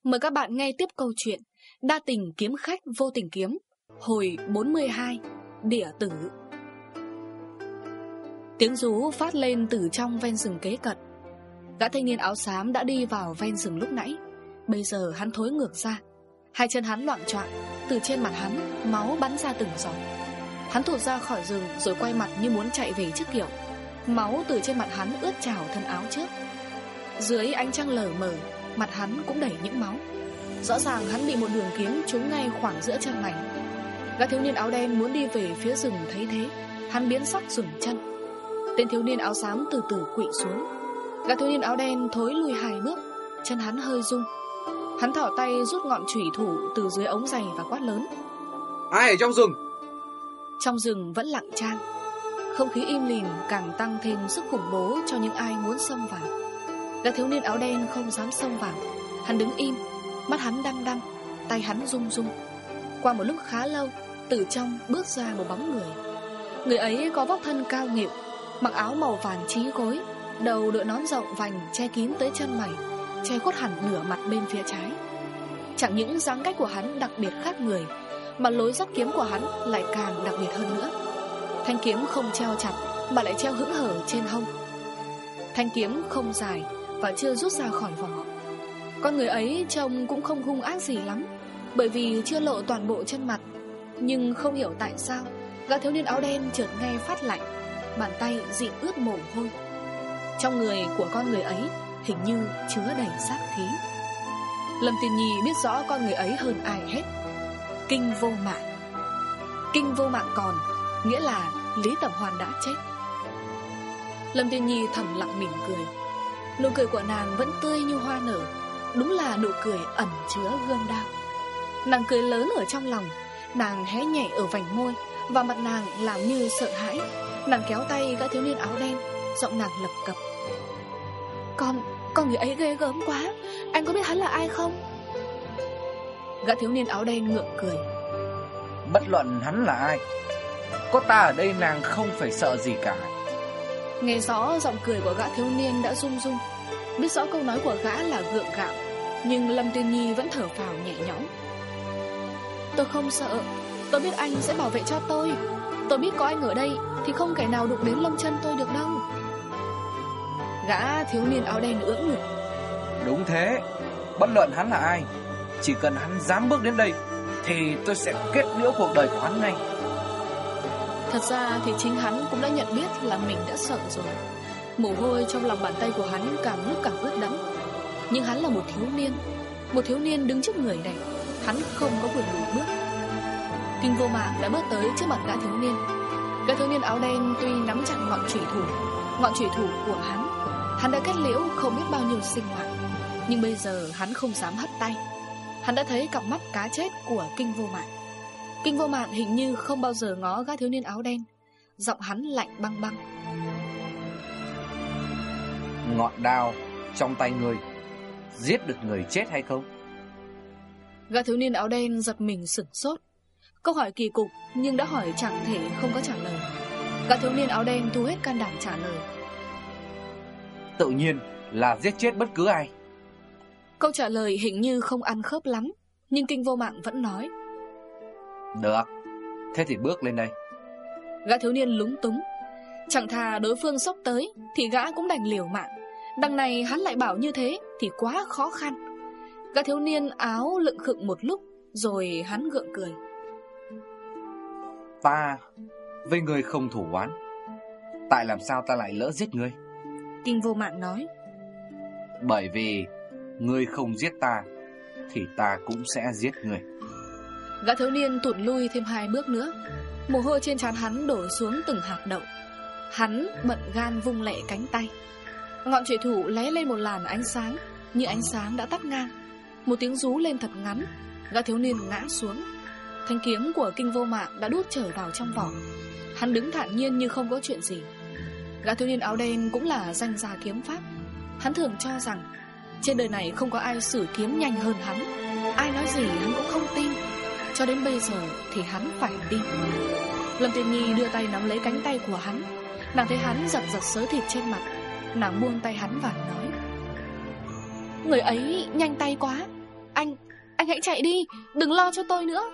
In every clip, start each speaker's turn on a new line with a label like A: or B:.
A: Mời các bạn nghe tiếp câu chuyện Đa tình kiếm khách vô tình kiếm, hồi 42, Địa tử. Tiếng rú phát lên từ trong ven rừng kế cận. Gã thanh niên áo xám đã đi vào ven rừng lúc nãy. Bây giờ hắn thối ngược ra, hai chân hắn loạng choạng, từ trên mặt hắn máu bắn ra từng giọt. Hắn thụt ra khỏi rừng rồi quay mặt như muốn chạy về trước kiểu. Máu từ trên mặt hắn ướt trào thân áo trước. Dưới ánh trăng lờ mờ, mặt hắn cũng đầy những máu. Rõ ràng hắn bị một đường kiếm trúng ngay khoảng giữa chân mày. Gã thiếu niên áo đen muốn đi về phía rừng thấy thế, hắn biến sắc dừng chân. Tên thiếu niên áo xám từ từ quỵ xuống. Gã thiếu niên áo đen thối lui 2 bước, chân hắn hơi rung. Hắn thỏ tay rút ngọn chủy thủ từ dưới ống giày và quát lớn:
B: Ai ở trong rừng?
A: Trong rừng vẫn lặng tang. Không khí im lìm càng tăng thêm sức khủng bố cho những ai muốn xông vào. Gã thiếu niên áo đen không dám xông vào. Hắn đứng im, mắt hắn đăm đăm, tay hắn rung rung. Qua một lúc khá lâu, từ trong bước ra một bóng người. Người ấy có vóc thân cao nghịu, mặc áo màu vàng chí gối, đầu đội nón rộng vành che kín tới chân mày, che khuất hẳn nửa mặt bên phía trái. Chẳng những dáng cách của hắn đặc biệt khác người, mà lối dắt kiếm của hắn lại càng đặc biệt hơn nữa. Thanh kiếm không treo chặt mà lại treo hững hở trên hông. Thanh kiếm không dài và chưa rút ra khỏi vỏ. Con người ấy trông cũng không hung ác gì lắm, bởi vì chưa lộ toàn bộ chân mặt. Nhưng không hiểu tại sao gã thiếu niên áo đen chợt nghe phát lạnh, bàn tay dịn ướt mồ hôi. Trong người của con người ấy hình như chứa đầy sát khí. Lâm Tiên Nhi biết rõ con người ấy hơn ai hết. Kinh vô mạng. Kinh vô mạng còn nghĩa là Lý Tẩm Hoan đã chết. Lâm Tiên Nhi thầm lặng mỉm cười. Nụ cười của nàng vẫn tươi như hoa nở, đúng là nụ cười ẩn chứa gươm đao. Nàng cười lớn ở trong lòng. Nàng hé nhẹ ở vành môi, và mặt nàng làm như sợ hãi. Nàng kéo tay gã thiếu niên áo đen, giọng nàng lập cập: Con người ấy ghê gớm quá. Anh có biết hắn là ai không? Gã thiếu niên áo đen ngượng cười:
C: Bất luận hắn là ai, có ta ở đây nàng không phải sợ gì cả.
A: Nghe rõ giọng cười của gã thiếu niên đã rung rung. Biết rõ câu nói của gã là gượng gạo, nhưng Lâm Tiên Nhi vẫn thở phào nhẹ nhõm. Tôi không sợ. Tôi biết anh sẽ bảo vệ cho tôi. Tôi biết có anh ở đây thì không kẻ nào đụng đến lông chân tôi được đâu. Gã thiếu niên áo đen ưỡn ngực:
C: Đúng thế. Bất luận hắn là ai, chỉ cần hắn dám bước đến đây thì tôi sẽ kết liễu cuộc đời của hắn ngay.
A: Thật ra thì chính hắn cũng đã nhận biết là mình đã sợ rồi. Mồ hôi trong lòng bàn tay của hắn càng lúc càng ướt đẫm. Nhưng hắn là một thiếu niên đứng trước người này. Hắn không có quyền lùi bước. Kinh vô mạng đã bước tới trước mặt gã thiếu niên. Gã thiếu niên áo đen tuy nắm chặt ngọn chủy thủ của hắn đã kết liễu không biết bao nhiêu sinh mạng. Nhưng bây giờ hắn không dám hất tay. Hắn đã thấy cặp mắt cá chết của Kinh vô mạng. Kinh vô mạng hình như không bao giờ ngó gã thiếu niên áo đen. Giọng hắn lạnh băng băng:
C: Ngọn đao trong tay ngươi giết được người chết hay không?
A: Gã thiếu niên áo đen giật mình sửng sốt. Câu hỏi kỳ cục nhưng đã hỏi chẳng thể không có trả lời. Gã thiếu niên áo đen thu hết can đảm trả lời:
C: Tự nhiên là giết chết bất cứ ai.
A: Câu trả lời hình như không ăn khớp lắm, nhưng Kinh vô mạng vẫn nói:
C: Được, thế thì bước lên đây.
A: Gã thiếu niên lúng túng. Chẳng thà đối phương xốc tới thì gã cũng đành liều mạng. Đằng này hắn lại bảo như thế thì quá khó khăn. Gã thiếu niên áo lựng khựng một lúc, rồi hắn gượng cười:
C: Ta với ngươi không thủ oán, tại làm sao ta lại lỡ giết ngươi?
A: Kinh vô mạng nói:
C: Bởi vì ngươi không giết ta thì ta cũng sẽ giết ngươi.
A: Gã thiếu niên tụt lui thêm 2 bước nữa. Mồ hôi trên trán hắn đổ xuống từng hạt đậu. Hắn bận gan vung lẹ cánh tay. Ngọn chủy thủ lóe lên một làn ánh sáng, nhưng ánh sáng đã tắt ngang. Một tiếng rú lên thật ngắn. Gã thiếu niên ngã xuống. Thanh kiếm của Kinh vô mạng đã đút trở vào trong vỏ. Hắn đứng thản nhiên như không có chuyện gì. Gã thiếu niên áo đen cũng là danh gia kiếm pháp. Hắn thường cho rằng trên đời này không có ai sử kiếm nhanh hơn hắn. Ai nói gì hắn cũng không tin. Cho đến bây giờ thì hắn phải tin. Lâm Tiên Nhi đưa tay nắm lấy cánh tay của hắn. Nàng thấy hắn giật giật xớ thịt trên mặt. Nàng buông tay hắn và nói: Người ấy nhanh tay quá. Anh hãy chạy đi, đừng lo cho tôi nữa.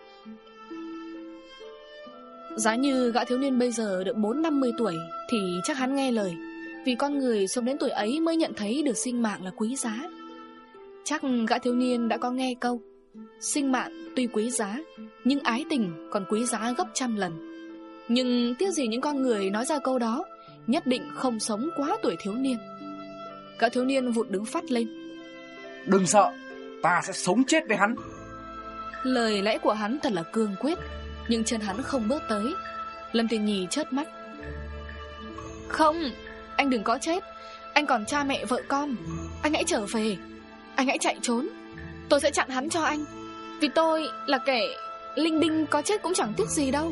A: Giá như gã thiếu niên bây giờ được 40-50 tuổi thì chắc hắn nghe lời, vì con người sống đến tuổi ấy mới nhận thấy được sinh mạng là quý giá. Chắc gã thiếu niên đã có nghe câu sinh mạng tuy quý giá, nhưng ái tình còn quý giá gấp trăm lần. Nhưng tiếc gì những con người nói ra câu đó nhất định không sống quá tuổi thiếu niên. Gã thiếu niên vụt đứng phát lên.
C: Đừng sợ, ta sẽ sống chết với hắn.
A: Lời lẽ của hắn thật là cương quyết, nhưng chân hắn không bước tới. Lâm Tiên Nhi chớp mắt. Không, anh đừng có chết. Anh còn cha mẹ vợ con. Anh hãy trở về, anh hãy chạy trốn. Tôi sẽ chặn hắn cho anh, vì tôi là kẻ linh đinh, có chết cũng chẳng tiếc gì đâu.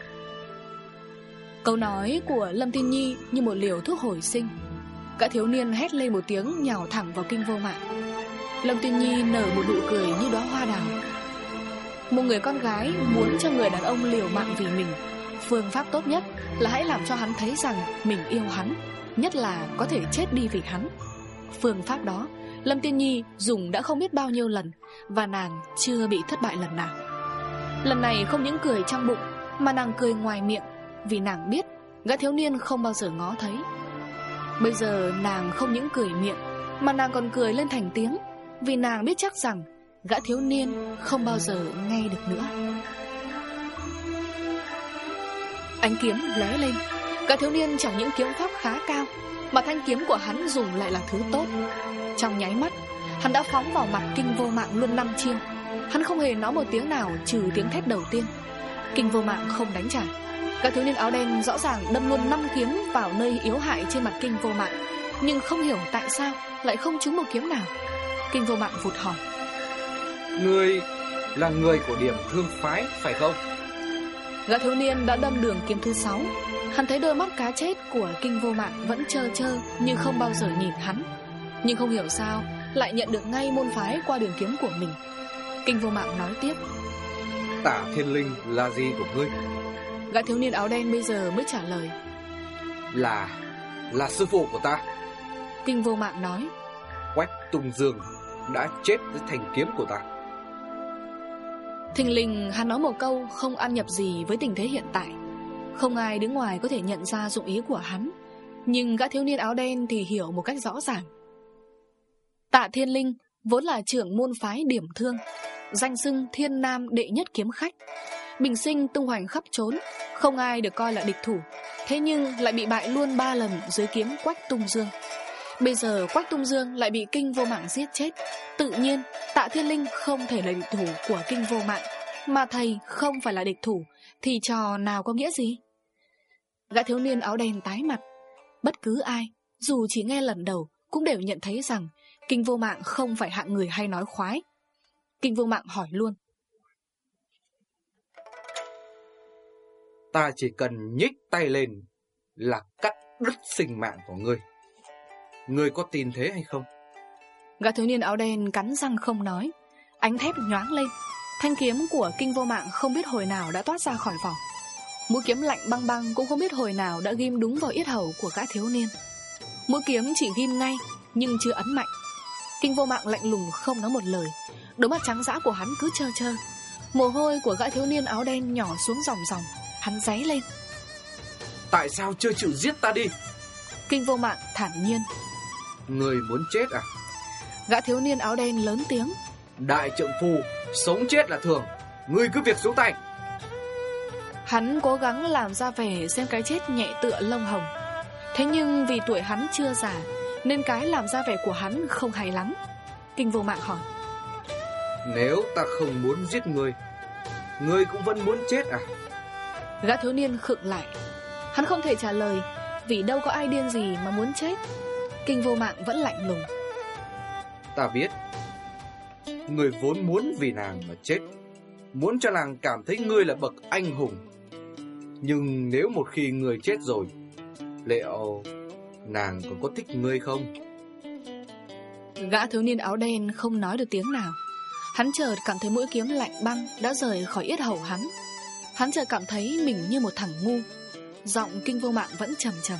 A: Câu nói của Lâm Tiên Nhi như một liều thuốc hồi sinh. Gã thiếu niên hét lên một tiếng, nhào thẳng vào Kinh Vô Mạng. Lâm Tiên Nhi nở một nụ cười như đóa hoa đào. Một người con gái muốn cho người đàn ông liều mạng vì mình, phương pháp tốt nhất là hãy làm cho hắn thấy rằng mình yêu hắn, nhất là có thể chết đi vì hắn. Phương pháp đó Lâm Tiên Nhi dùng đã không biết bao nhiêu lần, và nàng chưa bị thất bại lần nào. Lần này không những cười trong bụng, mà nàng cười ngoài miệng, vì nàng biết gã thiếu niên không bao giờ ngó thấy. Bây giờ nàng không những cười miệng, mà nàng còn cười lên thành tiếng, vì nàng biết chắc rằng gã thiếu niên không bao giờ nghe được nữa. Ánh kiếm lóe lên. Gã thiếu niên chẳng những kiếm pháp khá cao, mà thanh kiếm của hắn dùng lại là thứ tốt. Trong nháy mắt, hắn đã phóng vào mặt Kinh Vô Mạng luôn 5 chiêu. Hắn không hề nói một tiếng nào trừ tiếng thét đầu tiên. Kinh Vô Mạng không đánh trả. Gã thiếu niên áo đen rõ ràng đâm luôn 5 kiếm vào nơi yếu hại trên mặt Kinh Vô Mạng, nhưng không hiểu tại sao lại không trúng một kiếm nào. Kinh Vô Mạng vụt hỏi.
B: Ngươi là người của Điểm Thương phái phải không?
A: Gã thiếu niên đã đâm đường kiếm thứ 6. Hắn thấy đôi mắt cá chết của Kinh Vô Mạng vẫn trơ trơ như không bao giờ nhìn hắn, nhưng không hiểu sao lại nhận được ngay môn phái qua đường kiếm của mình. Kinh Vô Mạng nói tiếp.
B: Tả Thiên Linh là gì của ngươi?
A: Gã thiếu niên áo đen bây giờ mới trả lời.
B: Là sư phụ của ta.
A: Kinh Vô Mạng nói.
B: Quách Tung Dương đã chết với thanh kiếm của ta.
A: Thình lình hắn nói một câu không ăn nhập gì với tình thế hiện tại. Không ai đứng ngoài có thể nhận ra dụng ý của hắn, nhưng gã thiếu niên áo đen thì hiểu một cách rõ ràng. Tạ Thiên Linh vốn là trưởng môn phái Điểm Thương, danh xưng Thiên Nam đệ nhất kiếm khách, bình sinh tung hoành khắp trốn, không ai được coi là địch thủ. Thế nhưng lại bị bại luôn 3 lần dưới kiếm Quách Tung Dương. Bây giờ Quách Tung Dương lại bị Kinh Vô Mạng giết chết. Tự nhiên Tạ Thiên Linh không thể là địch thủ của Kinh Vô Mạng, mà thầy không phải là địch thủ thì trò nào có nghĩa gì? Gã thiếu niên áo đen tái mặt. Bất cứ ai, dù chỉ nghe lần đầu, cũng đều nhận thấy rằng Kinh Vô Mạng không phải hạng người hay nói khoái. Kinh Vô Mạng hỏi luôn.
B: Ta chỉ cần nhích tay lên là cắt đứt sinh mạng của ngươi. Ngươi có tin thế hay không?
A: Gã thiếu niên áo đen cắn răng không nói. Ánh thép nhoáng lên. Thanh kiếm của Kinh Vô Mạng không biết hồi nào đã toát ra khỏi vỏ. Mũi kiếm lạnh băng băng cũng không biết hồi nào đã ghim đúng vào yết hầu của gã thiếu niên. Mũi kiếm chỉ ghim ngay nhưng chưa ấn mạnh. Kinh Vô Mạng lạnh lùng không nói một lời. Đôi mắt trắng dã của hắn cứ trơ trơ. Mồ hôi của gã thiếu niên áo đen nhỏ xuống ròng ròng. Hắn réy lên.
B: Tại sao chưa chịu giết ta đi?
A: Kinh Vô Mạng thản nhiên.
B: Ngươi muốn chết à?
A: Gã thiếu niên áo đen lớn tiếng.
B: Đại trượng phu, sống chết là thường. Ngươi cứ việc xuống tay.
A: Hắn cố gắng làm ra vẻ xem cái chết nhẹ tựa lông hồng. Thế nhưng vì tuổi hắn chưa già, nên cái làm ra vẻ của hắn không hay lắm. Kinh Vô Mạng hỏi.
B: Nếu ta không muốn giết ngươi, ngươi cũng vẫn muốn chết à?
A: Gã thiếu niên khựng lại. Hắn không thể trả lời, vì đâu có ai điên gì mà muốn chết. Kinh Vô Mạng vẫn lạnh lùng.
B: Ta biết ngươi vốn muốn vì nàng mà chết, muốn cho nàng cảm thấy ngươi là bậc anh hùng. Nhưng nếu một khi ngươi chết rồi, liệu nàng còn có thích ngươi không?
A: Gã thiếu niên áo đen không nói được tiếng nào. Hắn chợt cảm thấy mũi kiếm lạnh băng đã rời khỏi yết hầu hắn. Hắn chợt cảm thấy mình như một thằng ngu. Giọng Kinh Vô Mạng vẫn trầm trầm.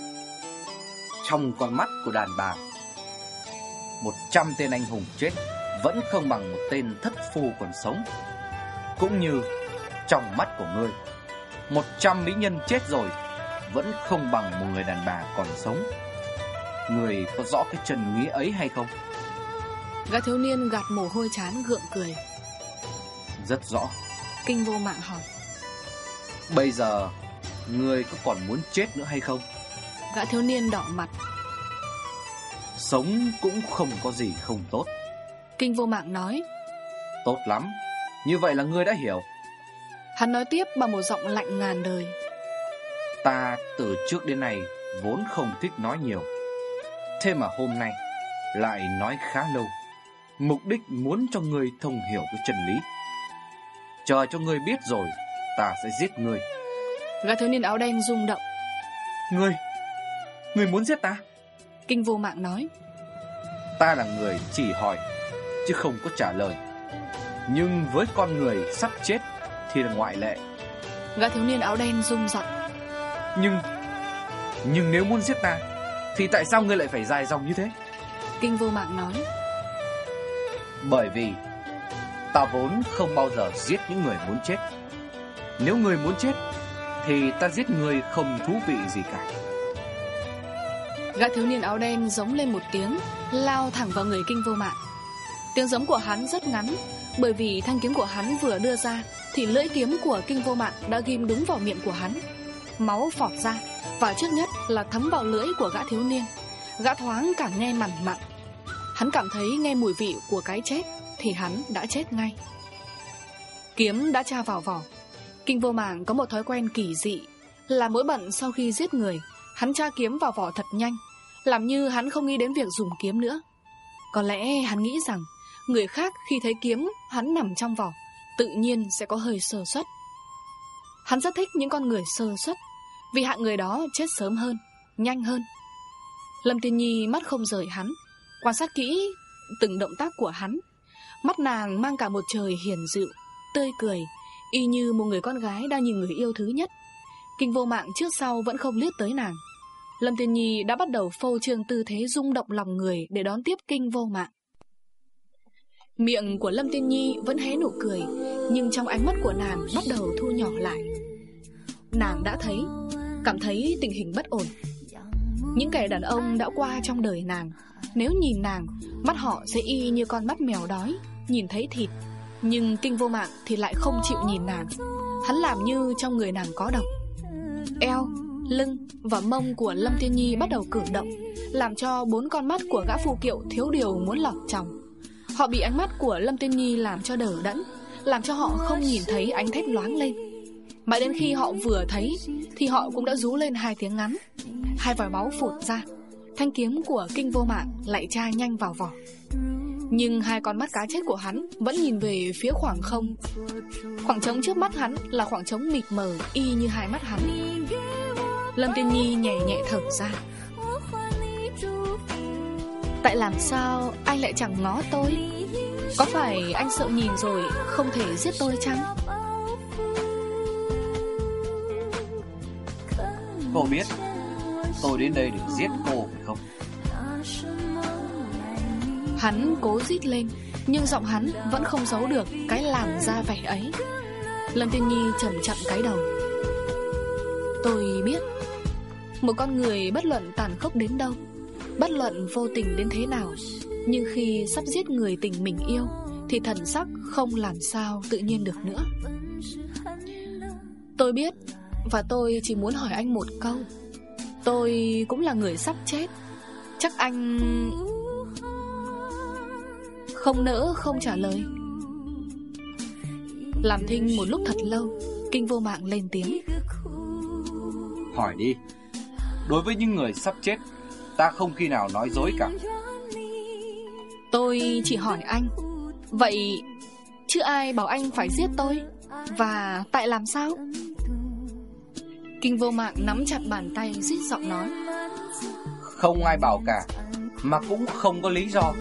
C: Trong con mắt của đàn bà, 100 tên anh hùng chết vẫn không bằng một tên thất phu còn sống. Cũng như trong mắt của ngươi, 100 mỹ nhân chết rồi vẫn không bằng một người đàn bà còn sống. Ngươi có rõ cái chân nghĩa ấy hay không?
A: Gã thiếu niên gạt mồ hôi trán gượng cười.
C: Rất rõ.
A: Kinh Vô Mạng hỏi.
C: Bây giờ ngươi có còn muốn chết nữa hay không?
A: Gã thiếu niên đỏ mặt.
C: Sống cũng không có gì không tốt.
A: Kinh Vô Mạng nói.
C: Tốt lắm, như vậy là ngươi đã hiểu.
A: Hắn nói tiếp bằng một giọng lạnh ngàn đời.
C: Ta từ trước đến nay vốn không thích nói nhiều, thế mà hôm nay lại nói khá lâu. Mục đích muốn cho ngươi thông hiểu cái chân lý. Chờ cho ngươi biết rồi, ta sẽ giết ngươi.
A: Gã thiếu niên áo đen rung động.
C: Ngươi muốn giết ta?
A: Kinh Vô Mạng nói.
C: Ta là người chỉ hỏi chứ không có trả lời. Nhưng với con người sắp chết thì là ngoại lệ.
A: Gã thiếu niên áo đen rung giọng.
C: Nhưng nếu muốn giết ta thì tại sao ngươi lại phải dài dòng như thế?
A: Kinh Vô Mạng nói.
C: Bởi vì ta vốn không bao giờ giết những người muốn chết. Nếu người muốn chết thì ta giết người không thú vị gì cả.
A: Gã thiếu niên áo đen giống lên một tiếng, lao thẳng vào người Kinh Vô Mạng. Tiếng giống của hắn rất ngắn, bởi vì thanh kiếm của hắn vừa đưa ra thì lưỡi kiếm của Kinh Vô Mạng đã ghim đúng vào miệng của hắn. Máu phọt ra, và trước nhất là thấm vào lưỡi của gã thiếu niên. Gã thoáng cảm nghe mặn mặn. Hắn cảm thấy nghe mùi vị của cái chết thì hắn đã chết ngay. Kiếm đã tra vào vỏ. Kinh Vô Mạng có một thói quen kỳ dị, là mỗi bận sau khi giết người, hắn tra kiếm vào vỏ thật nhanh, làm như hắn không nghĩ đến việc dùng kiếm nữa. Có lẽ hắn nghĩ rằng người khác khi thấy kiếm hắn nằm trong vỏ tự nhiên sẽ có hơi sơ suất. Hắn rất thích những con người sơ suất, vì hạng người đó chết sớm hơn, nhanh hơn. Lâm Tiên Nhi mắt không rời hắn, quan sát kỹ từng động tác của hắn. Mắt nàng mang cả một trời hiền dịu, tươi cười, y như một người con gái đang nhìn người yêu thứ nhất. Kinh Vô Mạng trước sau vẫn không liếc tới nàng. Lâm Tiên Nhi đã bắt đầu phô trương tư thế rung động lòng người để đón tiếp Kinh Vô Mạng. Miệng của Lâm Tiên Nhi vẫn hé nụ cười, nhưng trong ánh mắt của nàng bắt đầu thu nhỏ lại. Nàng đã cảm thấy tình hình bất ổn. Những kẻ đàn ông đã qua trong đời nàng, nếu nhìn nàng, mắt họ sẽ y như con mắt mèo đói, nhìn thấy thịt. Nhưng Kinh Vô Mạng thì lại không chịu nhìn nàng. Hắn làm như trong người nàng có độc. Eo, lưng và mông của Lâm Tiên Nhi bắt đầu cử động, làm cho 4 con mắt của gã phu kiệu thiếu điều muốn lọt tròng. Họ bị ánh mắt của Lâm Tiên Nhi làm cho đờ đẫn, làm cho họ không nhìn thấy ánh thép loáng lên. Mãi đến khi họ vừa thấy thì họ cũng đã rú lên 2 tiếng ngắn. 2 vòi máu phụt ra. Thanh kiếm của Kinh Vô Mạng lại tra nhanh vào vỏ. Nhưng 2 con mắt cá chết của hắn vẫn nhìn về phía khoảng không. Khoảng trống trước mắt hắn là khoảng trống mịt mờ, y như 2 mắt hắn. Lâm Tiên Nhi nhẹ nhẹ thở ra. Tại làm sao anh lại chẳng ngó tôi? Có phải anh sợ nhìn rồi không thể giết tôi chăng?
C: Cô biết tôi đến đây để giết cô phải không?
A: Hắn cố rít lên, nhưng giọng hắn vẫn không giấu được cái làm ra vẻ ấy. Lâm Tiên Nhi chậm chậm cái đầu. Tôi biết, một con người bất luận tàn khốc đến đâu, bất luận vô tình đến thế nào, nhưng khi sắp giết người tình mình yêu thì thần sắc không làm sao tự nhiên được nữa. Tôi biết, và tôi chỉ muốn hỏi anh một câu. Tôi cũng là người sắp chết. Chắc anh không nỡ không trả lời. Làm thinh một lúc thật lâu, Kinh Vô Mạng lên tiếng.
C: Hỏi đi. Đối với những người sắp chết, ta không khi nào nói dối cả.
A: Tôi chỉ hỏi anh. Vậy chứ ai bảo anh phải giết tôi? Và tại làm sao? Kinh Vô Mạng nắm chặt bàn tay, rít giọng nói.
C: Không ai bảo cả, mà cũng không có lý do.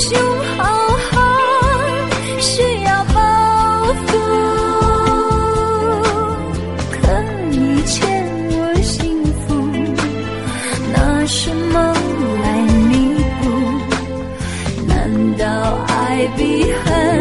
D: 胸好好，需要保护。可以欠我幸福，拿什么来弥补？难道爱比恨